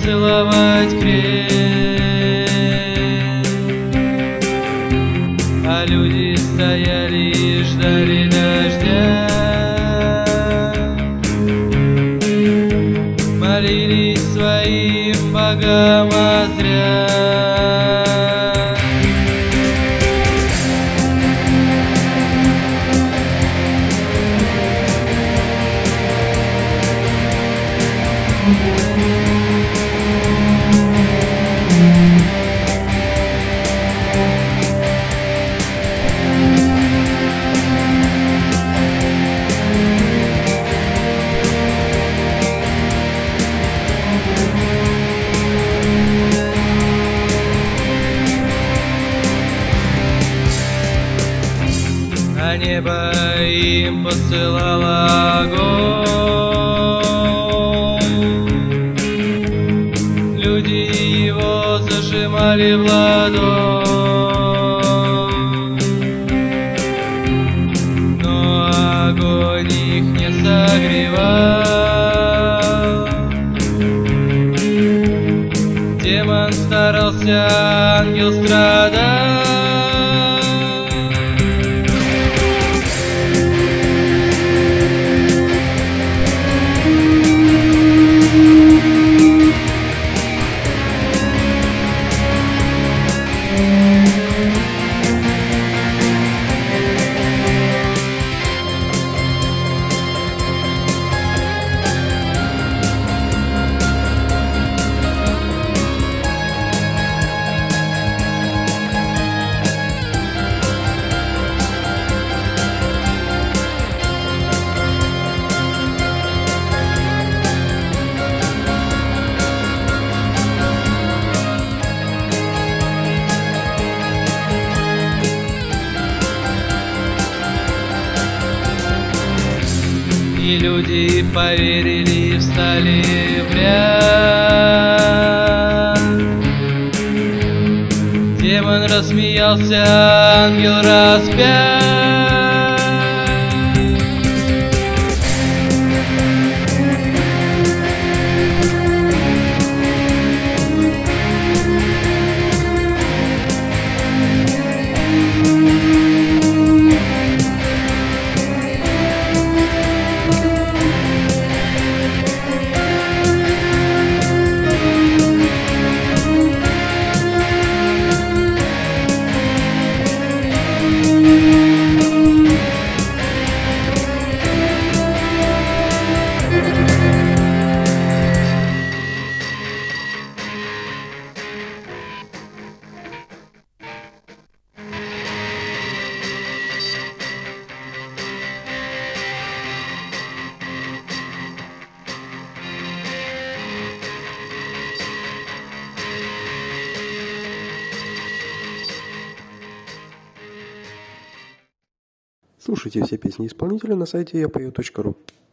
поцеловать крест, а люди стояли и ждали дождя, молились своим богам, а зря. А небо им посылало огонь, люди его зажимали в ладонь, но огонь их не согревал. Демон старался, ангел страдал. И люди поверили и встали в ряд. Демон рассмеялся, ангел распят. Слушайте все песни исполнителя на сайте yapою.ru.